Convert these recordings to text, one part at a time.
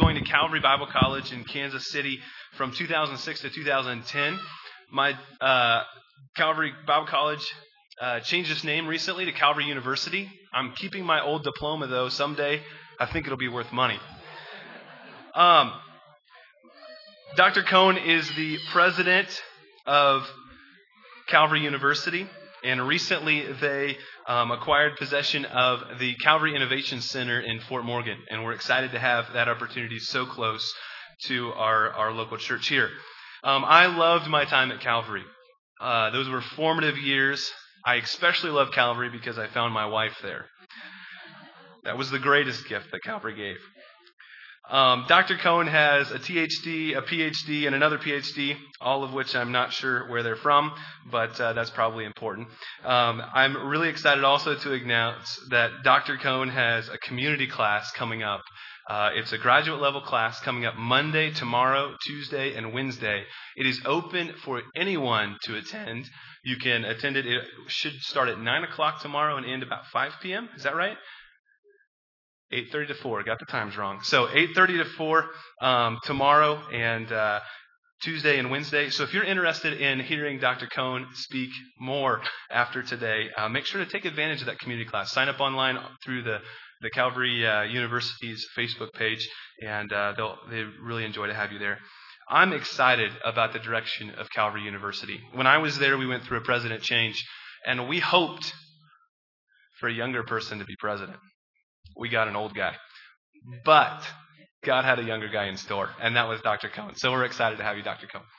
going to Calvary Bible College in Kansas City from 2006 to 2010. My Calvary Bible College changed its name recently to Calvary University. I'm keeping my old diploma, though. Someday, I think it'll be worth money. Dr. Cohn is the president of Calvary University, and recently they acquired possession of the Calvary Innovation Center in Fort Morgan, and we're excited to have that opportunity so close to our local church here. I loved my time at Calvary. Those were formative years. I especially love Calvary because I found my wife there. That was the greatest gift that Calvary gave. Dr. Cohn has a THD, a PhD, and another PhD, all of which I'm not sure where they're from, but that's probably important. I'm really excited also to announce that Dr. Cohn has a community class coming up. It's a graduate level class coming up Monday, tomorrow, Tuesday, and Wednesday. It is open for anyone to attend. You can attend it. It should start at 9 o'clock tomorrow and end about 5 p.m. Is that right? 8:30 to 4. Got the times wrong. So 8:30 to 4 tomorrow and Tuesday and Wednesday. So if you're interested in hearing Dr. Cohn speak more after today, make sure to take advantage of that community class. Sign up online through the Calvary University's Facebook page, and they really enjoy to have you there. I'm excited about the direction of Calvary University. When I was there, we went through a president change, and we hoped for a younger person to be president. We got an old guy. But God had a younger guy in store, and that was Dr. Cohn. So we're excited to have you, Dr. Cohn.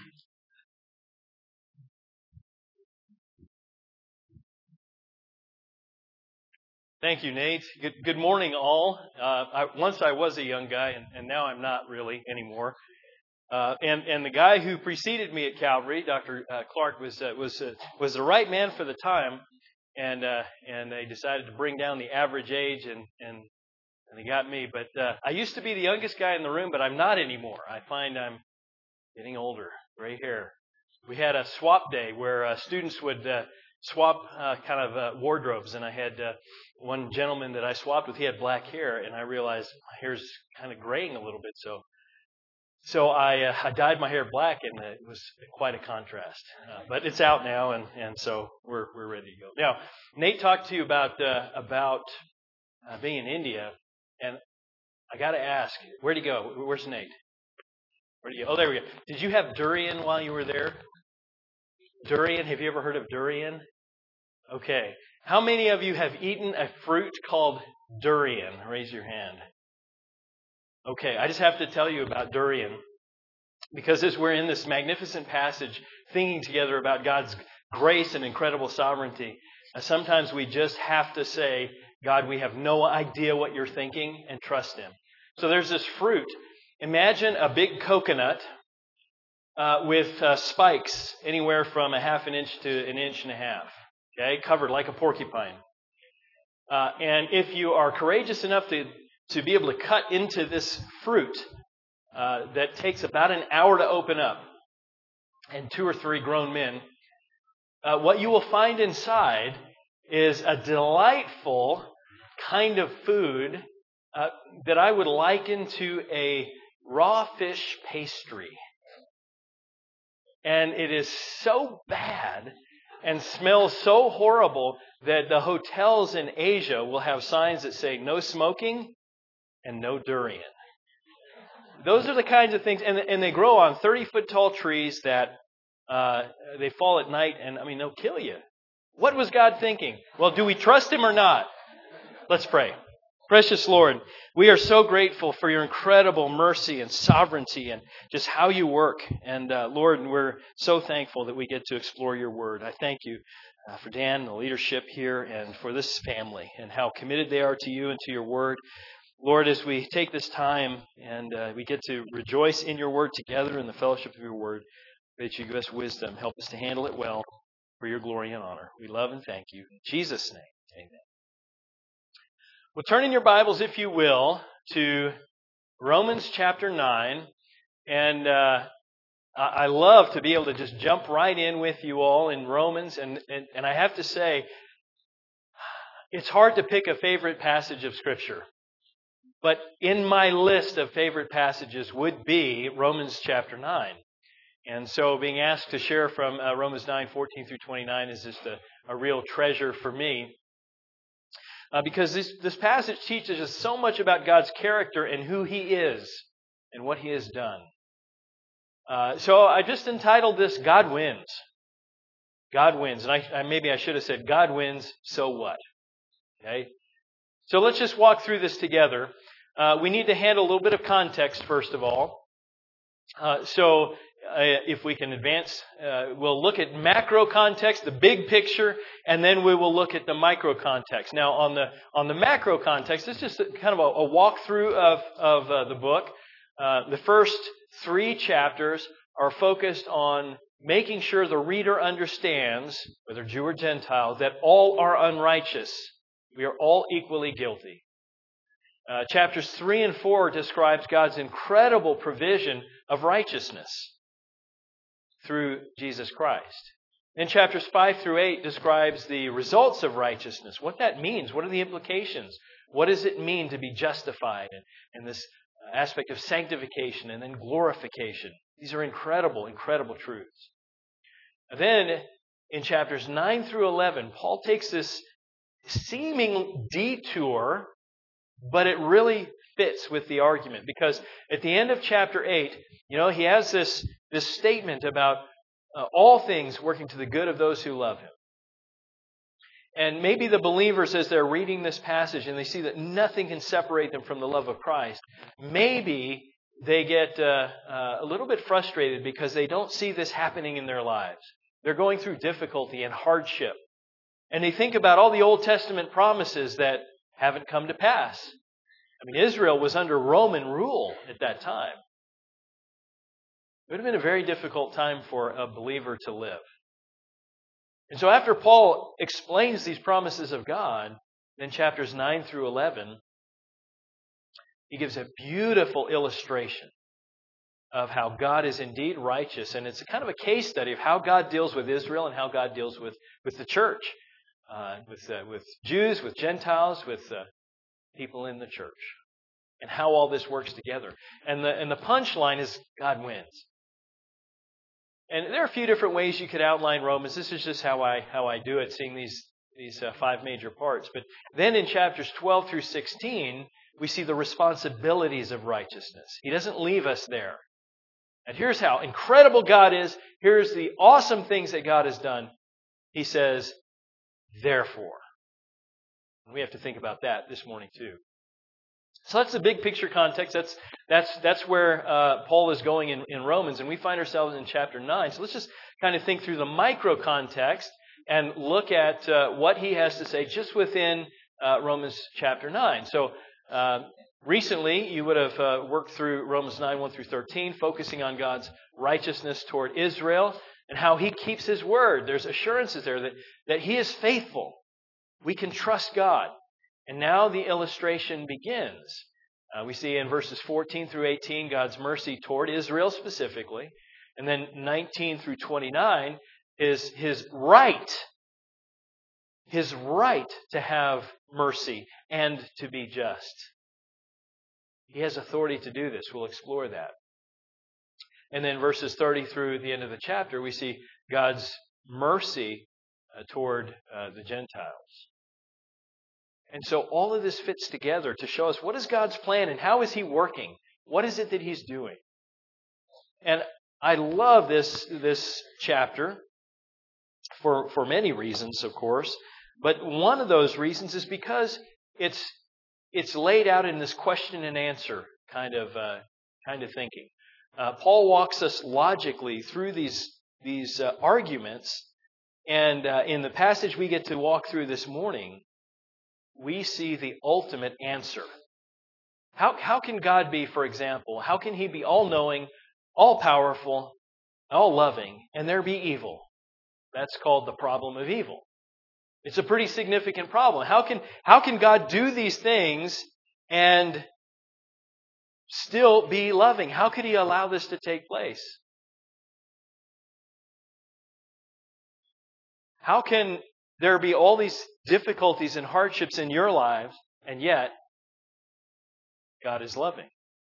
Thank you, Nate. Good morning, all. Once I was a young guy, and now I'm not really anymore. And the guy who preceded me at Calvary, Dr. Clark, was the right man for the time. And they decided to bring down the average age, and they got me. But I used to be the youngest guy in the room, but I'm not anymore. I find I'm getting older, gray hair. We had a swap day where students would swap wardrobes, and I had one gentleman that I swapped with. He had black hair, and I realized my hair's kind of graying a little bit, So I dyed my hair black, and it was quite a contrast. But it's out now, and so we're ready to go. Now, Nate talked to you about being in India, and I got to ask, where'd he go? Where's Nate? Where'd he go? Oh, there we go. Did you have durian while you were there? Durian? Have you ever heard of durian? Okay. How many of you have eaten a fruit called durian? Raise your hand. Okay, I just have to tell you about durian, because as we're in this magnificent passage, thinking together about God's grace and incredible sovereignty, sometimes we just have to say, God, we have no idea what you're thinking, and trust Him. So there's this fruit. Imagine a big coconut with spikes anywhere from a half an inch to an inch and a half, okay, covered like a porcupine. And if you are courageous enough to be able to cut into this fruit that takes about an hour to open up, and 2 or 3 grown men, what you will find inside is a delightful kind of food that I would liken to a raw fish pastry. And it is so bad and smells so horrible that the hotels in Asia will have signs that say no smoking and no durian. Those are the kinds of things, and they grow on 30-foot tall trees that they fall at night, and they'll kill you. What was God thinking? Well, do we trust Him or not? Let's pray. Precious Lord, we are so grateful for your incredible mercy and sovereignty and just how you work. And Lord, we're so thankful that we get to explore your word. I thank you for Dan and the leadership here, and for this family and how committed they are to you and to your word. Lord, as we take this time and we get to rejoice in your word together in the fellowship of your word, that you give us wisdom, help us to handle it well for your glory and honor. We love and thank you. In Jesus' name, amen. Well, turn in your Bibles, if you will, to Romans chapter 9. And I love to be able to just jump right in with you all in Romans. And I have to say, it's hard to pick a favorite passage of Scripture. But in my list of favorite passages would be Romans chapter 9. And so being asked to share from Romans 9:14 through 29 is just a real treasure for me. Because this passage teaches us so much about God's character and who He is and what He has done. So I just entitled this, God Wins. God wins. And maybe I should have said, God wins, so what? Okay? So let's just walk through this together. We need to handle a little bit of context, first of all. If we can advance, we'll look at macro context, the big picture, and then we will look at the micro context. Now, on the macro context, it's just kind of a walkthrough of the book. The first 3 chapters are focused on making sure the reader understands, whether Jew or Gentile, that all are unrighteous. We are all equally guilty. Chapters 3 and 4 describes God's incredible provision of righteousness through Jesus Christ. Then chapters 5 through 8 describes the results of righteousness, what that means, what are the implications, what does it mean to be justified, and this aspect of sanctification and then glorification. These are incredible, incredible truths. Then in chapters 9 through 11, Paul takes this seeming detour, but it really fits with the argument, because at the end of chapter 8, he has this statement about all things working to the good of those who love Him. And maybe the believers, as they're reading this passage and they see that nothing can separate them from the love of Christ, maybe they get a little bit frustrated because they don't see this happening in their lives. They're going through difficulty and hardship. And they think about all the Old Testament promises that haven't come to pass. I mean, Israel was under Roman rule at that time. It would have been a very difficult time for a believer to live. And so after Paul explains these promises of God, in chapters 9 through 11, he gives a beautiful illustration of how God is indeed righteous. And it's a kind of a case study of how God deals with Israel and how God deals with the church, with Jews, with Gentiles, with people in the church, and how all this works together. And the punchline is God wins. And there are a few different ways you could outline Romans. This is just how I do it, seeing these 5 major parts. But then in chapters 12 through 16, we see the responsibilities of righteousness. He doesn't leave us there. And here's how incredible God is. Here's the awesome things that God has done. He says, therefore. And we have to think about that this morning too. So that's the big picture context. That's where Paul is going in Romans, and we find ourselves in chapter 9. So let's just kind of think through the micro context and look at what he has to say just within Romans chapter 9. So recently, you would have worked through Romans 9, 1 through 13, focusing on God's righteousness toward Israel and how He keeps His word. There's assurances there that He is faithful. We can trust God. And now the illustration begins. We see in verses 14 through 18 God's mercy toward Israel specifically. And then 19 through 29 is His right to have mercy and to be just. He has authority to do this. We'll explore that. And then verses 30 through the end of the chapter, we see God's mercy toward the Gentiles. And so all of this fits together to show us what is God's plan and how is He working? What is it that He's doing? And I love this chapter for many reasons, of course. But one of those reasons is because it's laid out in this question and answer kind of thinking. Paul walks us logically through these arguments, and in the passage we get to walk through this morning, we see the ultimate answer. How can God be, for example, how can He be all-knowing, all-powerful, all-loving, and there be evil? That's called the problem of evil. It's a pretty significant problem. How can God do these things and still be loving? How could He allow this to take place? How can there be all these difficulties and hardships in your lives, and yet God is loving.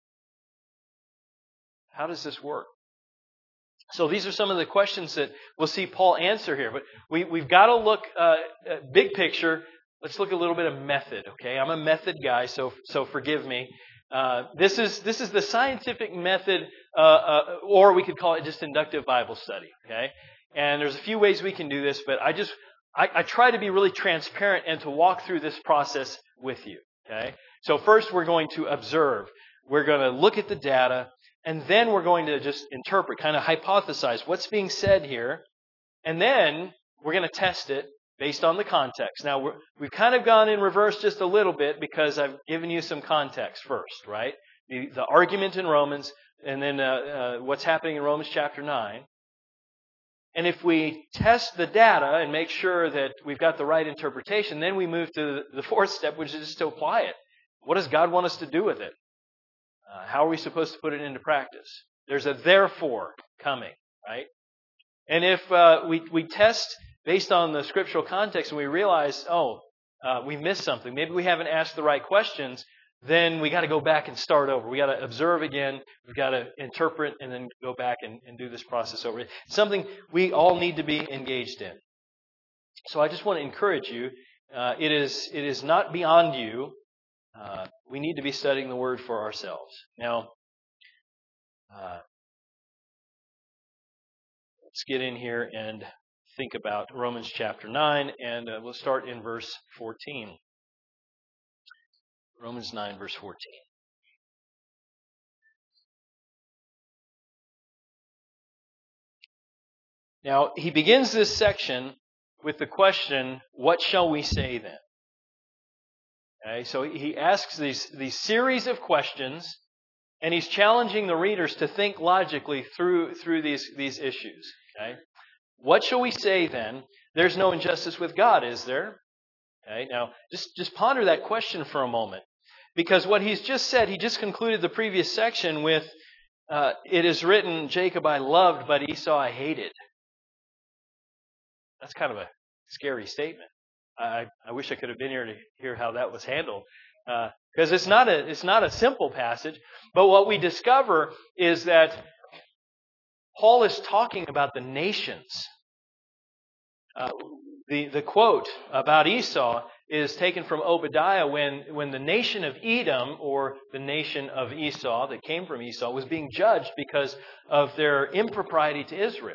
How does this work? So these are some of the questions that we'll see Paul answer here. But we've got to look big picture. Let's look a little bit of method, okay? I'm a method guy, so forgive me. This is the scientific method, or we could call it just inductive Bible study, okay? And there's a few ways we can do this, but I try to be really transparent and to walk through this process with you, okay? So first we're going to observe. We're going to look at the data, and then we're going to just interpret, kind of hypothesize what's being said here, and then we're going to test it based on the context. Now, we've kind of gone in reverse just a little bit because I've given you some context first, right? The argument in Romans, and then what's happening in Romans chapter 9. And if we test the data and make sure that we've got the right interpretation, then we move to the fourth step, which is to apply it. What does God want us to do with it? How are we supposed to put it into practice? There's a therefore coming, right? And if we test based on the scriptural context and we realize, we missed something, maybe we haven't asked the right questions, then we got to go back and start over. We got to observe again. We've got to interpret and then go back and do this process over. It's something we all need to be engaged in. So I just want to encourage you. It is not beyond you. We need to be studying the Word for ourselves. Now, let's get in here and think about Romans chapter 9, and we'll start in verse 14. Romans 9, verse 14. Now, he begins this section with the question, what shall we say then? Okay, so he asks these series of questions, and he's challenging the readers to think logically through these issues. Okay? What shall we say then? There's no injustice with God, is there? Okay, now just ponder that question for a moment. Because what he's just said, he just concluded the previous section with, it is written, Jacob I loved, but Esau I hated. That's kind of a scary statement. I wish I could have been here to hear how that was handled. Because it's not a simple passage. But what we discover is that Paul is talking about the nations. The quote about Esau is taken from Obadiah when the nation of Edom, or the nation of Esau that came from Esau, was being judged because of their impropriety to Israel.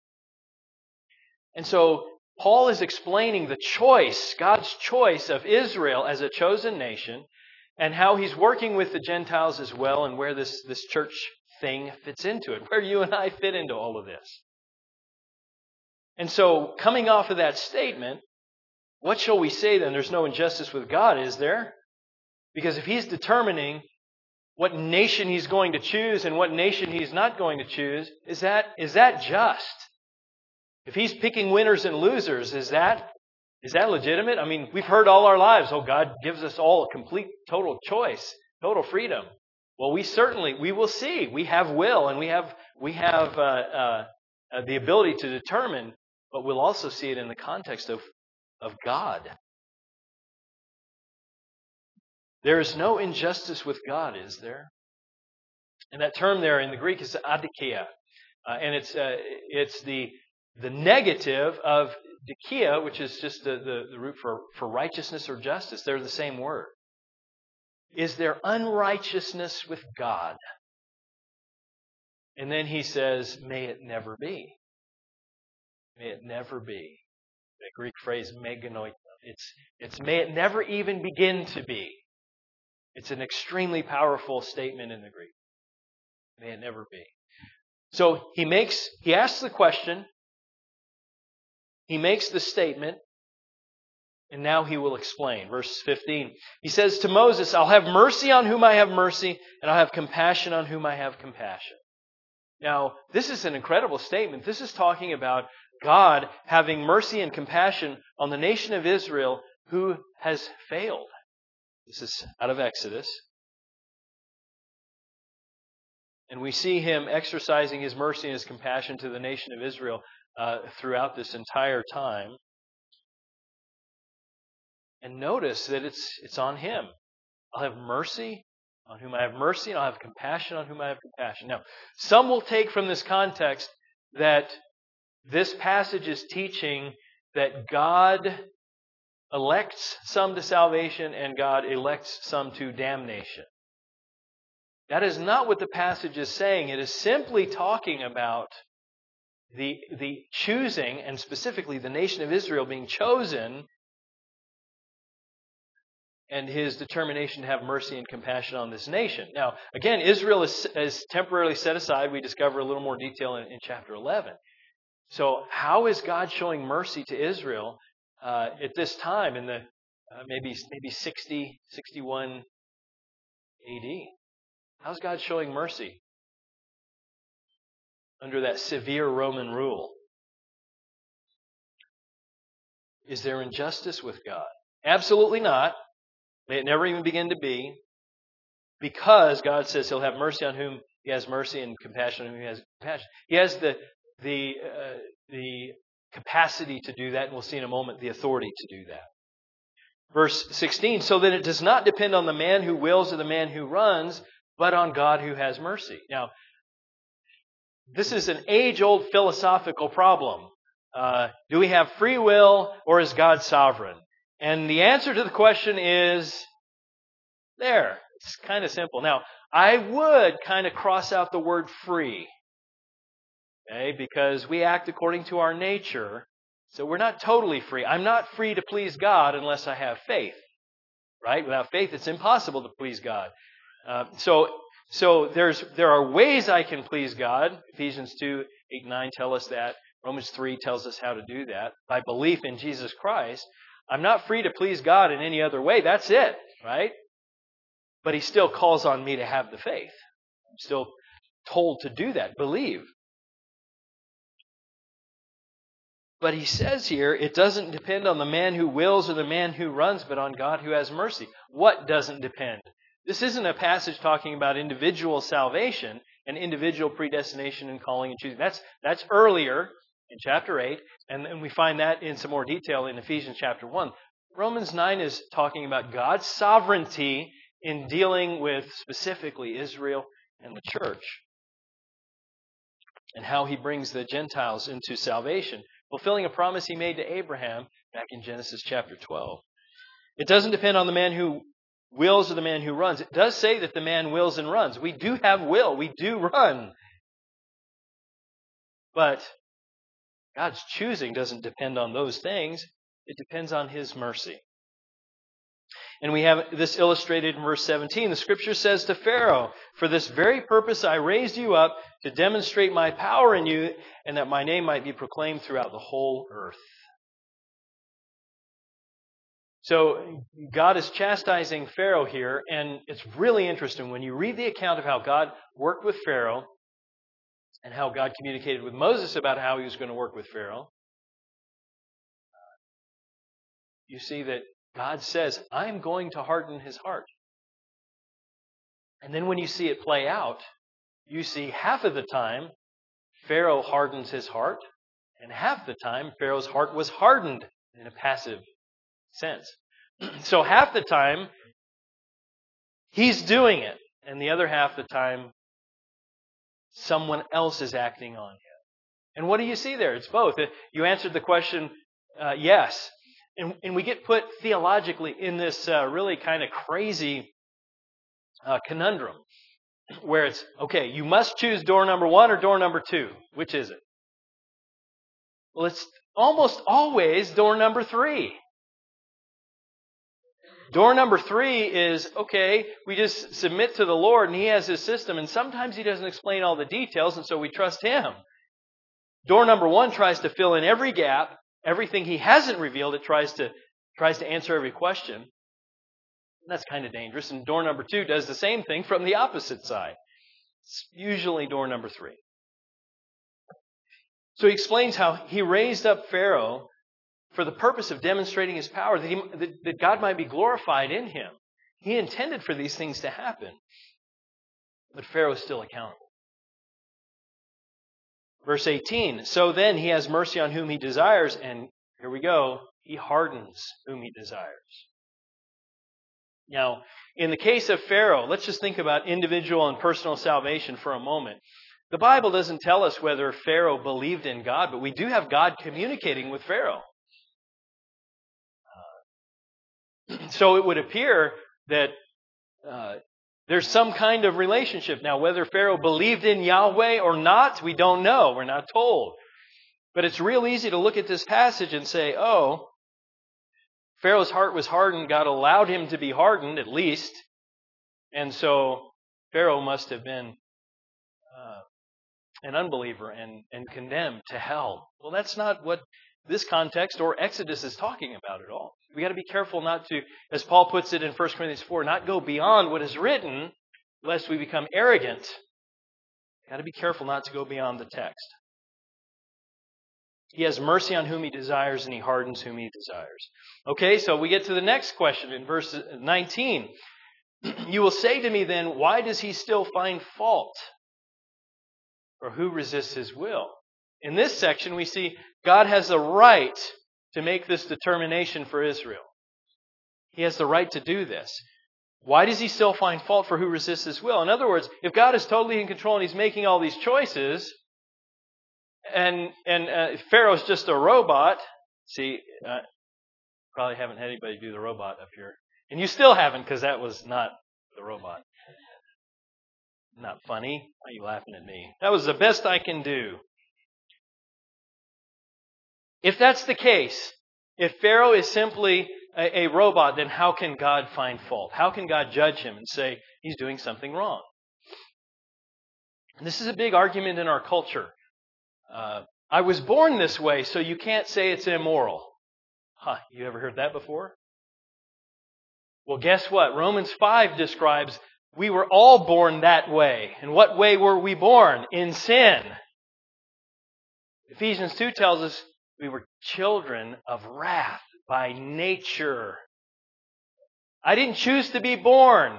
And so Paul is explaining the choice, God's choice of Israel as a chosen nation, and how he's working with the Gentiles as well, and where this church thing fits into it, where you and I fit into all of this. And so, coming off of that statement, what shall we say then? There's no injustice with God, is there? Because if he's determining what nation he's going to choose and what nation he's not going to choose, is that just? If he's picking winners and losers, is that legitimate? I mean, we've heard all our lives, God gives us all a complete, total choice, total freedom. Well, we will see. We have will, and we have the ability to determine, but we'll also see it in the context of God. There is no injustice with God, is there? And that term there in the Greek is adikia. And it's the negative of dikia, which is just the root for righteousness or justice. They're the same word. Is there unrighteousness with God? And then he says, may it never be. May it never be. The Greek phrase meganoita. It's may it never even begin to be. It's an extremely powerful statement in the Greek. May it never be. So he asks the question, he makes the statement, and now he will explain. Verse 15. He says to Moses, I'll have mercy on whom I have mercy, and I'll have compassion on whom I have compassion. Now, this is an incredible statement. This is talking about God having mercy and compassion on the nation of Israel who has failed. This is out of Exodus. And we see him exercising his mercy and his compassion to the nation of Israel throughout this entire time. And notice that it's on him. I'll have mercy on whom I have mercy, and I'll have compassion on whom I have compassion. Now, some will take from this context that this passage is teaching that God elects some to salvation and God elects some to damnation. That is not what the passage is saying. It is simply talking about the choosing, and specifically the nation of Israel being chosen, and His determination to have mercy and compassion on this nation. Now, again, Israel is temporarily set aside. We discover a little more detail in chapter 11. So how is God showing mercy to Israel at this time in the maybe 60, 61 AD? How's God showing mercy under that severe Roman rule? Is there injustice with God? Absolutely not. May it never even begin to be. Because God says He'll have mercy on whom He has mercy and compassion on whom He has compassion. He has the capacity to do that, and we'll see in a moment the authority to do that. Verse 16, so that it does not depend on the man who wills or the man who runs, but on God who has mercy. Now, this is an age-old philosophical problem. Do we have free will, or is God sovereign? And the answer to the question is there. It's kind of simple. Now, I would kind of cross out the word free. Okay, because we act according to our nature, so we're not totally free. I'm not free to please God unless I have faith. Right? Without faith, it's impossible to please God. So there are ways I can please God. Ephesians 2, 8, 9 tell us that. Romans 3 tells us how to do that. By belief in Jesus Christ. I'm not free to please God in any other way. That's it. Right? But He still calls on me to have the faith. I'm still told to do that. Believe. But He says here, it doesn't depend on the man who wills or the man who runs, but on God who has mercy. What doesn't depend? This isn't a passage talking about individual salvation and individual predestination and calling and choosing. That's earlier in chapter 8, and we find that in some more detail in Ephesians chapter 1. Romans 9 is talking about God's sovereignty in dealing with specifically Israel and the church, and how He brings the Gentiles into salvation, fulfilling a promise He made to Abraham back in Genesis chapter 12. It doesn't depend on the man who wills or the man who runs. It does say that the man wills and runs. We do have will. We do run. But God's choosing doesn't depend on those things. It depends on His mercy. And we have this illustrated in verse 17. The Scripture says to Pharaoh, "For this very purpose I raised you up, to demonstrate my power in you, and that my name might be proclaimed throughout the whole earth." So God is chastising Pharaoh here, and it's really interesting. When you read the account of how God worked with Pharaoh, and how God communicated with Moses about how He was going to work with Pharaoh, you see that God says, I'm going to harden his heart. And then when you see it play out, you see half of the time Pharaoh hardens his heart, and half the time Pharaoh's heart was hardened in a passive sense. So half the time he's doing it, and the other half the time someone else is acting on him. And what do you see there? It's both. You answered the question, yes. And we get put theologically in this really kind of crazy conundrum where it's, okay, you must choose door number 1 or door number 2. Which is it? Well, it's almost always door number 3. Door number 3 is, okay, we just submit to the Lord and He has His system, and sometimes He doesn't explain all the details, and so we trust Him. Door number 1 tries to fill in every gap. Everything He hasn't revealed, it tries to answer every question. And that's kind of dangerous. And door number 2 does the same thing from the opposite side. It's usually door number 3. So He explains how He raised up Pharaoh for the purpose of demonstrating His power, that God might be glorified in him. He intended for these things to happen. But Pharaoh is still accountable. Verse 18, so then He has mercy on whom He desires, and here we go, He hardens whom He desires. Now, in the case of Pharaoh, let's just think about individual and personal salvation for a moment. The Bible doesn't tell us whether Pharaoh believed in God, but we do have God communicating with Pharaoh. So it would appear that there's some kind of relationship. Now, whether Pharaoh believed in Yahweh or not, we don't know. We're not told. But it's real easy to look at this passage and say, oh, Pharaoh's heart was hardened. God allowed him to be hardened, at least. And so Pharaoh must have been an unbeliever and condemned to hell. Well, that's not what this context or Exodus is talking about at all. We got to be careful not to, as Paul puts it in 1 Corinthians 4, not go beyond what is written, lest we become arrogant. Got to be careful not to go beyond the text. He has mercy on whom he desires, and he hardens whom he desires. Okay, so we get to the next question in verse 19. You will say to me then, why does he still find fault? Or who resists his will? In this section, we see God has the right to make this determination for Israel. He has the right to do this. Why does he still find fault for who resists his will? In other words, if God is totally in control and he's making all these choices, and Pharaoh's just a robot, see, probably haven't had anybody do the robot up here. And you still haven't, because that was not the robot. Not funny? Why are you laughing at me? That was the best I can do. If that's the case, if Pharaoh is simply a robot, then how can God find fault? How can God judge him and say he's doing something wrong? And this is a big argument in our culture. I was born this way, so you can't say it's immoral. You ever heard that before? Well, guess what? Romans 5 describes we were all born that way. And what way were we born? In sin. Ephesians 2 tells us we were children of wrath by nature. I didn't choose to be born.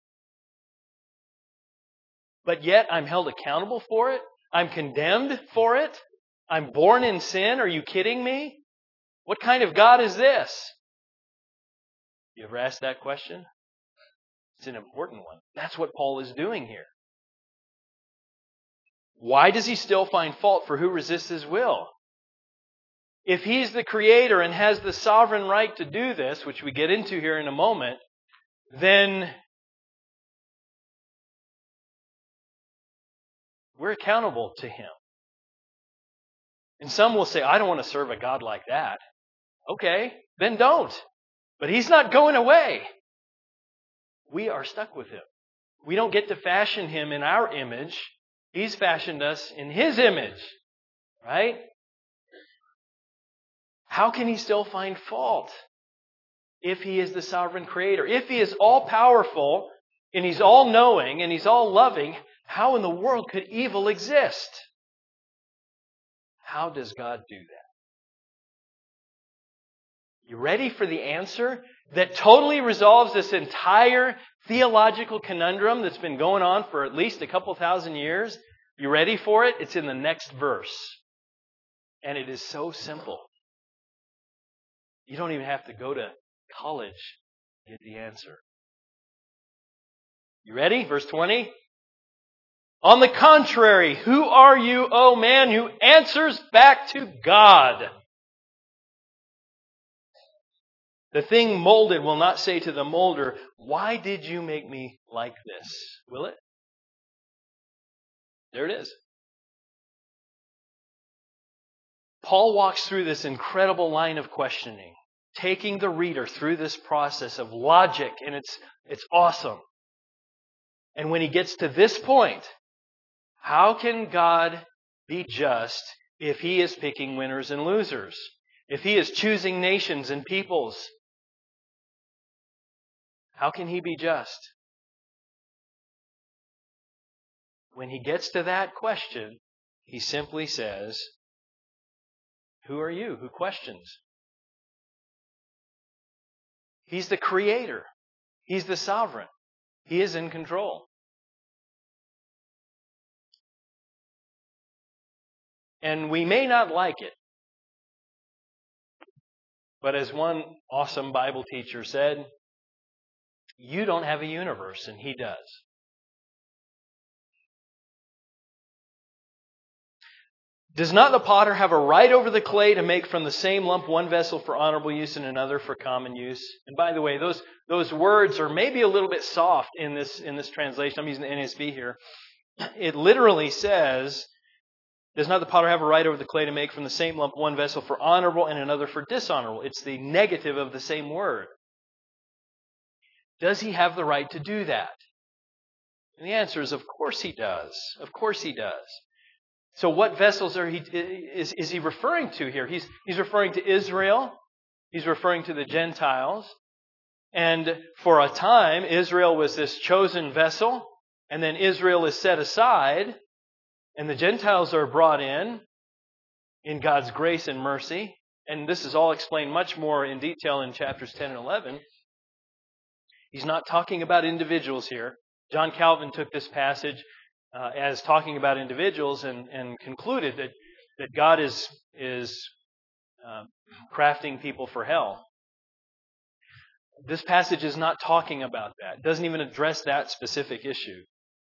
But yet I'm held accountable for it. I'm condemned for it. I'm born in sin. Are you kidding me? What kind of God is this? You ever asked that question? It's an important one. That's what Paul is doing here. Why does he still find fault for who resists his will? If he's the creator and has the sovereign right to do this, which we get into here in a moment, then we're accountable to him. And some will say, I don't want to serve a God like that. Okay, then don't. But he's not going away. We are stuck with him. We don't get to fashion him in our image. He's fashioned us in his image. Right? How can he still find fault if he is the sovereign creator? If he is all-powerful and he's all-knowing and he's all-loving, how in the world could evil exist? How does God do that? You ready for the answer that totally resolves this entire theological conundrum that's been going on for at least a couple thousand years? You ready for it? It's in the next verse. And it is so simple. You don't even have to go to college to get the answer. You ready? Verse 20. On the contrary, who are you, O man, who answers back to God? The thing molded will not say to the molder, why did you make me like this? Will it? There it is. Paul walks through this incredible line of questioning, taking the reader through this process of logic, and it's awesome. And when he gets to this point, how can God be just if he is picking winners and losers? If he is choosing nations and peoples? How can he be just? When he gets to that question, he simply says, who are you? Who questions? He's the creator. He's the sovereign. He is in control. And we may not like it. But as one awesome Bible teacher said, You don't have a universe, and He does. Does not the potter have a right over the clay to make from the same lump one vessel for honorable use and another for common use? And by the way, those words are maybe a little bit soft in this translation. I'm using the NSV here. It literally says, does not the potter have a right over the clay to make from the same lump one vessel for honorable and another for dishonorable? It's the negative of the same word. Does he have the right to do that? And the answer is, of course he does. Of course he does. So what vessels is he referring to here? He's referring to Israel. He's referring to the Gentiles. And for a time, Israel was this chosen vessel. And then Israel is set aside. And the Gentiles are brought in God's grace and mercy. And this is all explained much more in detail in chapters 10 and 11. He's not talking about individuals here. John Calvin took this passage as talking about individuals and concluded that God is crafting people for hell. This passage is not talking about that. It doesn't even address that specific issue.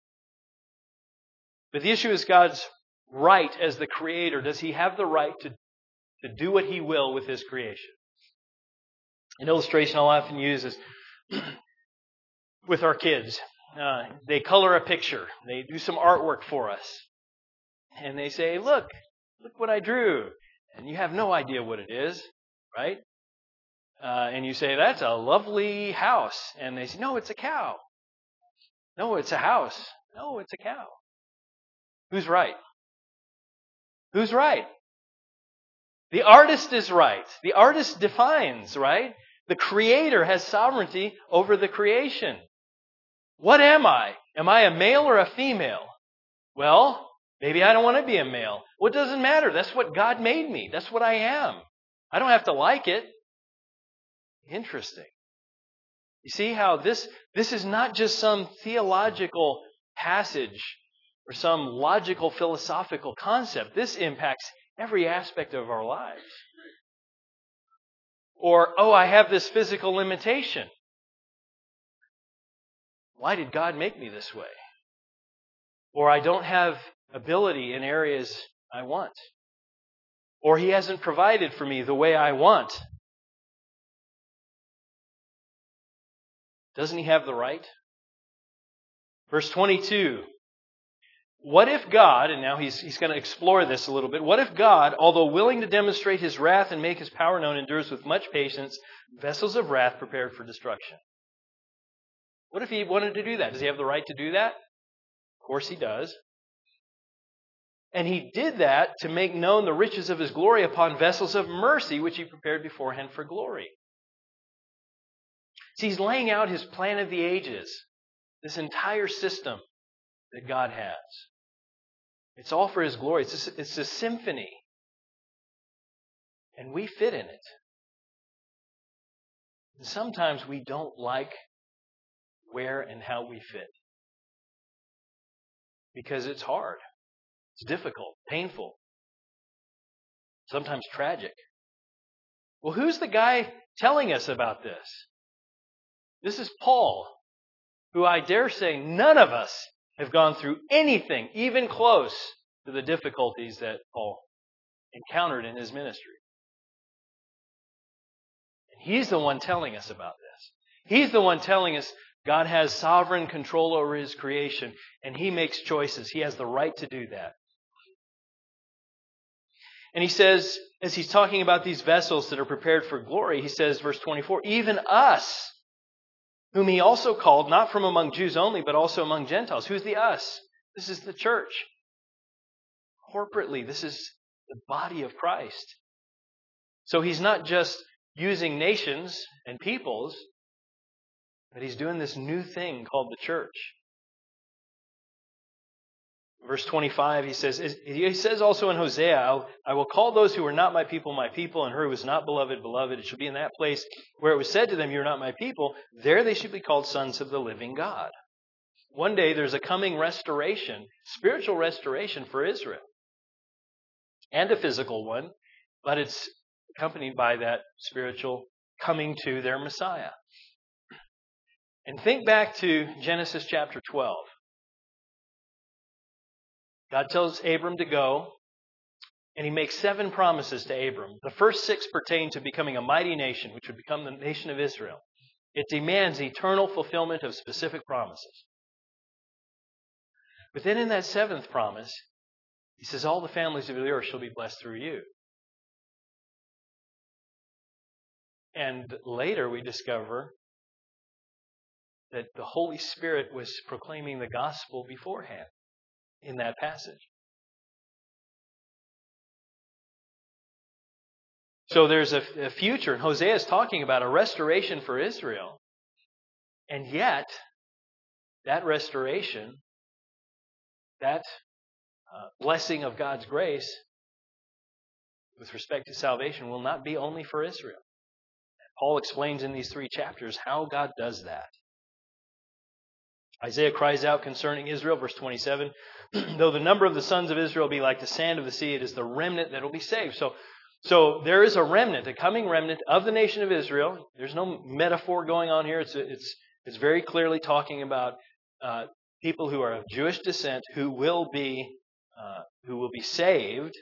But the issue is God's right as the Creator. Does He have the right to do what He will with His creation? An illustration I'll often use is with our kids. They color a picture. They do some artwork for us. And they say, look what I drew. And you have no idea what it is, right? And you say, that's a lovely house. And they say, no, it's a cow. No, it's a house. No, it's a cow. Who's right? Who's right? The artist is right. The artist defines, right? The Creator has sovereignty over the creation. What am I? Am I a male or a female? Well, maybe I don't want to be a male. Well, it doesn't matter. That's what God made me. That's what I am. I don't have to like it. Interesting. You see how this is not just some theological passage or some logical philosophical concept. This impacts every aspect of our lives. Or, I have this physical limitation. Why did God make me this way? Or I don't have ability in areas I want. Or He hasn't provided for me the way I want. Doesn't He have the right? Verse 22. What if God, and now he's going to explore this a little bit, what if God, although willing to demonstrate His wrath and make His power known, endures with much patience vessels of wrath prepared for destruction? What if He wanted to do that? Does He have the right to do that? Of course He does. And He did that to make known the riches of His glory upon vessels of mercy, which He prepared beforehand for glory. See, He's laying out His plan of the ages, this entire system that God has. It's all for His glory. It's a symphony. And we fit in it. And sometimes we don't like where and how we fit. Because it's hard. It's difficult, painful, sometimes tragic. Well, who's the guy telling us about this? This is Paul, who I dare say none of us have gone through anything even close to the difficulties that Paul encountered in his ministry. And he's the one telling us about this. He's the one telling us God has sovereign control over His creation, and He makes choices. He has the right to do that. And He says, as He's talking about these vessels that are prepared for glory, He says, verse 24, even us, whom He also called, not from among Jews only, but also among Gentiles. Who's the us? This is the church. Corporately, this is the body of Christ. So He's not just using nations and peoples, but He's doing this new thing called the church. Verse 25, he says also in Hosea, I will call those who are not my people, and her who is not beloved, beloved. It shall be in that place where it was said to them, you are not my people. There they should be called sons of the living God. One day there's a coming restoration, spiritual restoration for Israel. And a physical one, but it's accompanied by that spiritual coming to their Messiah. And think back to Genesis chapter 12. God tells Abram to go, and he makes 7 promises to Abram. The first 6 pertain to becoming a mighty nation, which would become the nation of Israel. It demands eternal fulfillment of specific promises. But then in that 7th promise, he says, all the families of the earth shall be blessed through you. And later we discover that the Holy Spirit was proclaiming the gospel beforehand in that passage. So there's a future, and Hosea is talking about a restoration for Israel. And yet, that restoration, that blessing of God's grace with respect to salvation will not be only for Israel. Paul explains in these 3 chapters how God does that. Isaiah cries out concerning Israel, verse 27, though the number of the sons of Israel be like the sand of the sea, it is the remnant that will be saved. So there is a remnant, a coming remnant of the nation of Israel. There's no metaphor going on here. It's very clearly talking about people who are of Jewish descent who will be saved.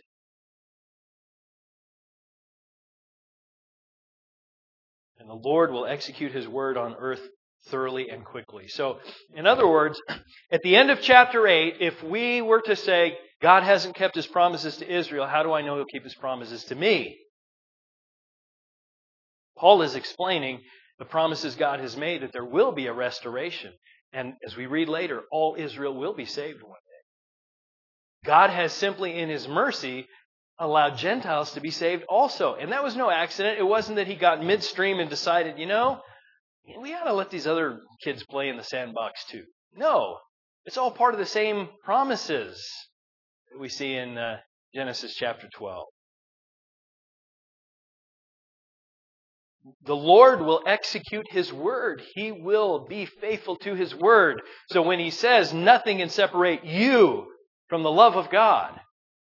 And the Lord will execute His word on earth thoroughly and quickly. So, in other words, at the end of chapter 8, if we were to say, God hasn't kept His promises to Israel, how do I know He'll keep His promises to me? Paul is explaining the promises God has made that there will be a restoration. And as we read later, all Israel will be saved one day. God has simply, in His mercy, allowed Gentiles to be saved also. And that was no accident. It wasn't that He got midstream and decided, we ought to let these other kids play in the sandbox too. No, it's all part of the same promises that we see in Genesis chapter 12. The Lord will execute His word. He will be faithful to His word. So when He says nothing can separate you from the love of God,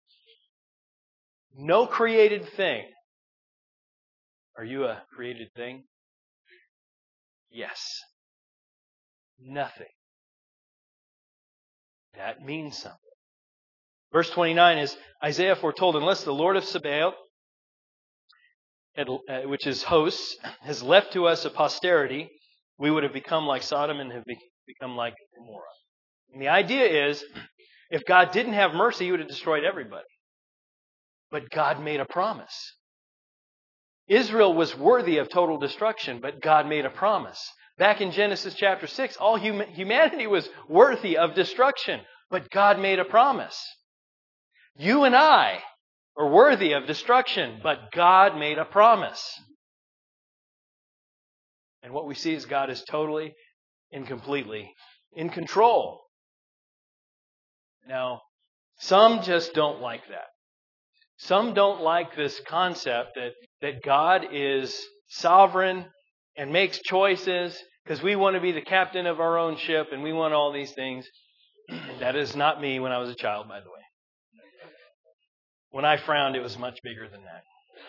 no created thing. Are you a created thing? Yes. Nothing. That means something. Verse 29 is Isaiah foretold, unless the Lord of Sabaoth, which is hosts, has left to us a posterity, we would have become like Sodom and have become like Gomorrah. And the idea is, if God didn't have mercy, He would have destroyed everybody. But God made a promise. Israel was worthy of total destruction, but God made a promise. Back in Genesis chapter 6, all humanity was worthy of destruction, but God made a promise. You and I are worthy of destruction, but God made a promise. And what we see is God is totally and completely in control. Now, some just don't like that. Some don't like this concept that God is sovereign and makes choices because we want to be the captain of our own ship and we want all these things. That is not me when I was a child, by the way. When I frowned, it was much bigger than that.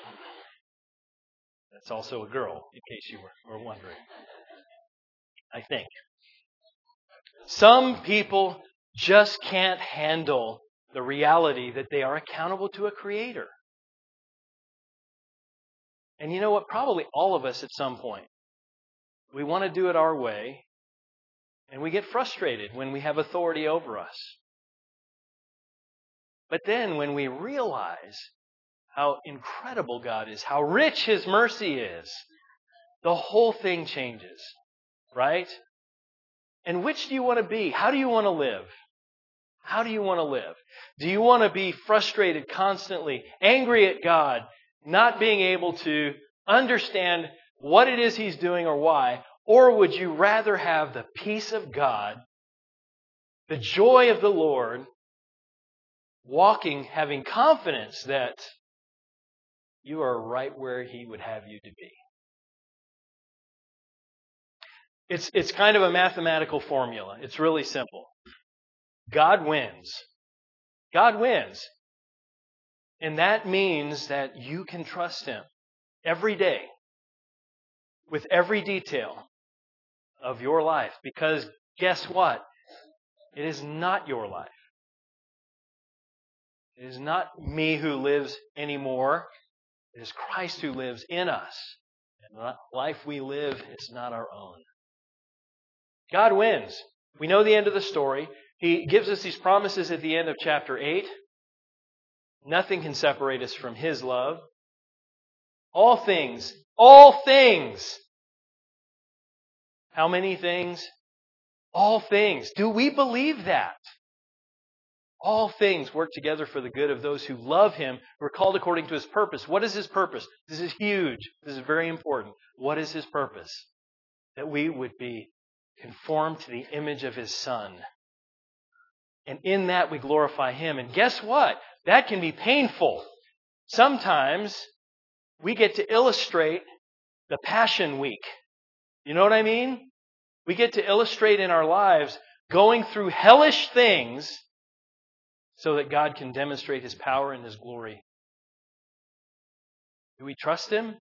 That's also a girl, in case you were wondering. I think. Some people just can't handle the reality that they are accountable to a creator. And you know what? Probably all of us at some point, we want to do it our way, and we get frustrated when we have authority over us. But then when we realize how incredible God is, how rich His mercy is, the whole thing changes, right? And which do you want to be? How do you want to live? How do you want to live? Do you want to be frustrated constantly, angry at God, not being able to understand what it is He's doing or why? Or would you rather have the peace of God, the joy of the Lord, walking, having confidence that you are right where He would have you to be? It's kind of a mathematical formula. It's really simple. God wins. God wins. And that means that you can trust Him every day with every detail of your life. Because guess what? It is not your life. It is not me who lives anymore. It is Christ who lives in us. And the life we live is not our own. God wins. We know the end of the story. He gives us these promises at the end of chapter 8. Nothing can separate us from His love. All things. How many things? All things. Do we believe that? All things work together for the good of those who love Him, who are called according to His purpose. What is His purpose? This is huge. This is very important. What is His purpose? That we would be conformed to the image of His Son. And in that we glorify Him. And guess what? That can be painful. Sometimes we get to illustrate the Passion Week. You know what I mean? We get to illustrate in our lives going through hellish things so that God can demonstrate His power and His glory. Do we trust Him?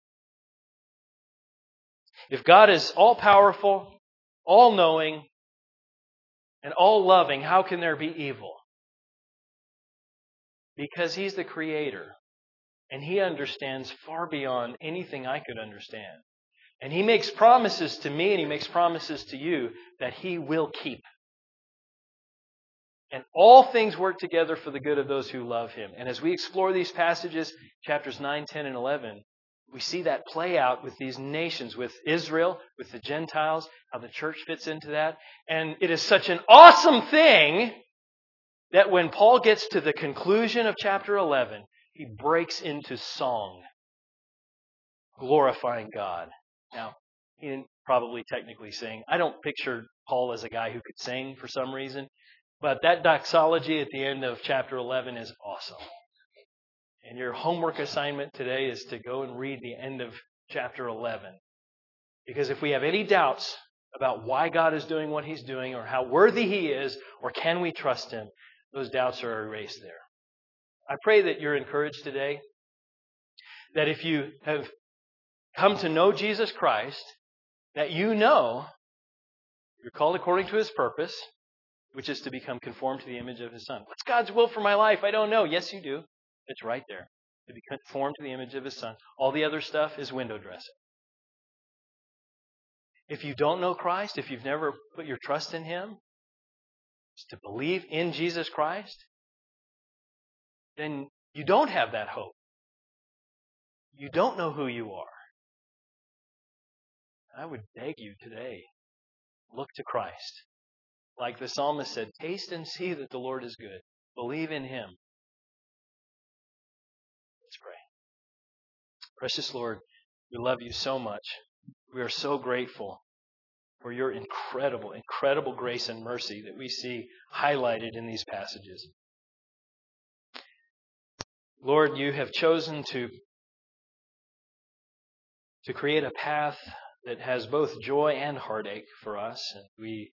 If God is all-powerful, all-knowing, and all-loving, how can there be evil? Because He's the Creator. And He understands far beyond anything I could understand. And He makes promises to me and He makes promises to you that He will keep. And all things work together for the good of those who love Him. And as we explore these passages, chapters 9, 10, and 11, we see that play out with these nations, with Israel, with the Gentiles, how the church fits into that. And it is such an awesome thing that when Paul gets to the conclusion of chapter 11, he breaks into song, glorifying God. Now, he didn't probably technically sing. I don't picture Paul as a guy who could sing for some reason. But that doxology at the end of chapter 11 is awesome. And your homework assignment today is to go and read the end of chapter 11. Because if we have any doubts about why God is doing what He's doing, or how worthy He is, or can we trust Him, those doubts are erased there. I pray that you're encouraged today, that if you have come to know Jesus Christ, that you know you're called according to His purpose, which is to become conformed to the image of His Son. What's God's will for my life? I don't know. Yes, you do. It's right there. To be conformed to the image of His Son. All the other stuff is window dressing. If you don't know Christ, if you've never put your trust in Him, is to believe in Jesus Christ, then you don't have that hope. You don't know who you are. I would beg you today, look to Christ. Like the psalmist said, taste and see that the Lord is good. Believe in Him. Let's pray. Precious Lord, we love You so much. We are so grateful for Your incredible, incredible grace and mercy that we see highlighted in these passages. Lord, You have chosen to create a path that has both joy and heartache for us. And we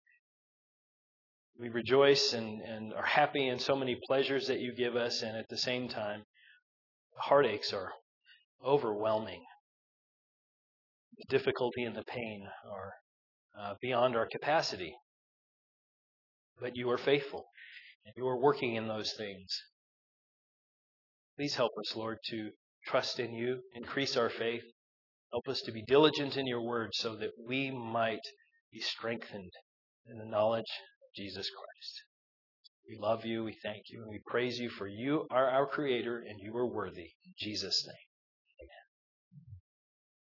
rejoice and are happy in so many pleasures that You give us, and at the same time, the heartaches are overwhelming. The difficulty and the pain are beyond our capacity. But You are faithful, and You are working in those things. Please help us, Lord, to trust in You, increase our faith. Help us to be diligent in Your word so that we might be strengthened in the knowledge of Jesus Christ. We love You, we thank You, and we praise You, for You are our Creator and You are worthy. In Jesus' name.